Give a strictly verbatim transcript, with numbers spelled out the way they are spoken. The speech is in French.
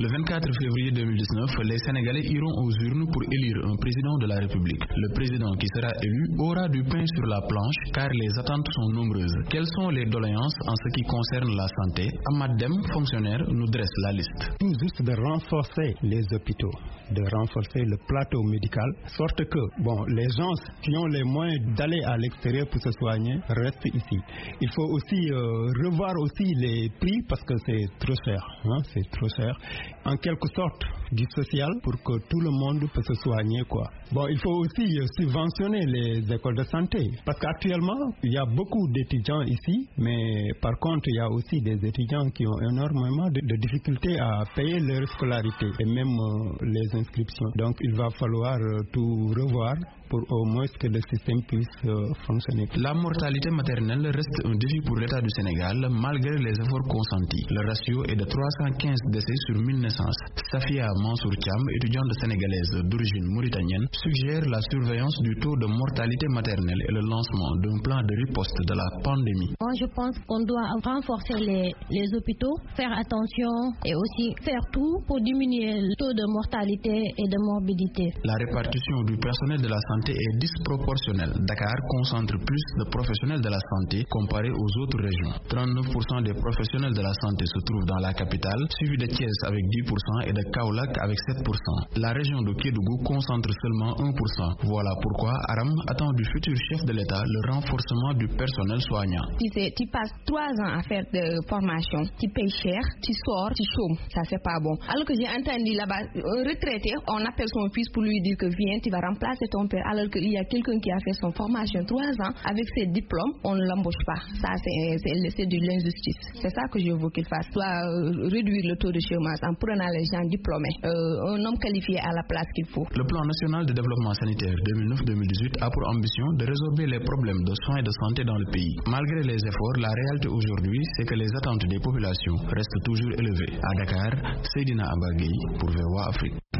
Le vingt-quatre février deux mille dix-neuf, les Sénégalais iront aux urnes pour élire un président de la République. Le président qui sera élu aura du pain sur la planche car les attentes sont nombreuses. Quelles sont les doléances en ce qui concerne la santé? Ahmad Dem, fonctionnaire, nous dresse la liste. Tout juste de renforcer les hôpitaux, de renforcer le plateau médical, sorte que bon, les gens qui ont les moyens d'aller à l'extérieur pour se soigner restent ici. Il faut aussi euh, revoir aussi les prix parce que c'est trop cher, hein, c'est trop cher. En quelque sorte du social pour que tout le monde peut se soigner, quoi. Bon, il faut aussi euh, subventionner les écoles de santé parce qu'actuellement il y a beaucoup d'étudiants ici, mais par contre il y a aussi des étudiants qui ont énormément de, de difficultés à payer leur scolarité et même euh, les inscriptions. Donc il va falloir euh, tout revoir pour au moins que le système puisse euh, fonctionner. La mortalité maternelle reste un défi pour l'État du Sénégal malgré les efforts consentis. Le ratio est de trois cent quinze décès sur mille naissances. Safia Mansour Thiam, étudiante sénégalaise d'origine mauritanienne, suggère la surveillance du taux de mortalité maternelle et le lancement d'un plan de riposte de la pandémie. Moi, je pense qu'on doit renforcer les, les hôpitaux, faire attention et aussi faire tout pour diminuer le taux de mortalité et de morbidité. La répartition du personnel de la santé est disproportionnelle. Dakar concentre plus de professionnels de la santé comparé aux autres régions. trente-neuf pour cent des professionnels de la santé se trouvent dans la capitale, suivi de Thiès avec dix pour cent et de Kaolack avec sept pour cent. La région de Kédougou concentre seulement un pour cent. Voilà pourquoi Aram attend du futur chef de l'État le renforcement du personnel soignant. Tu sais, tu passes trois ans à faire de formation, tu payes cher, tu sors, tu chômes. Ça c'est pas bon. Alors que j'ai entendu là-bas, un retraité, on appelle son fils pour lui dire que viens, tu vas remplacer ton père. Alors qu'il y a quelqu'un qui a fait son formation trois ans, avec ses diplômes, on ne l'embauche pas. Ça, c'est, c'est, c'est de l'injustice. C'est ça que je veux qu'il fasse. Soit euh, réduire le taux de chômage en prenant les gens diplômés. Euh, un homme qualifié à la place qu'il faut. Le plan national de développement sanitaire deux mille neuf deux mille dix-huit a pour ambition de résorber les problèmes de soins et de santé dans le pays. Malgré les efforts, la réalité aujourd'hui, c'est que les attentes des populations restent toujours élevées. À Dakar, Seydina Abagui pour V O A Afrique.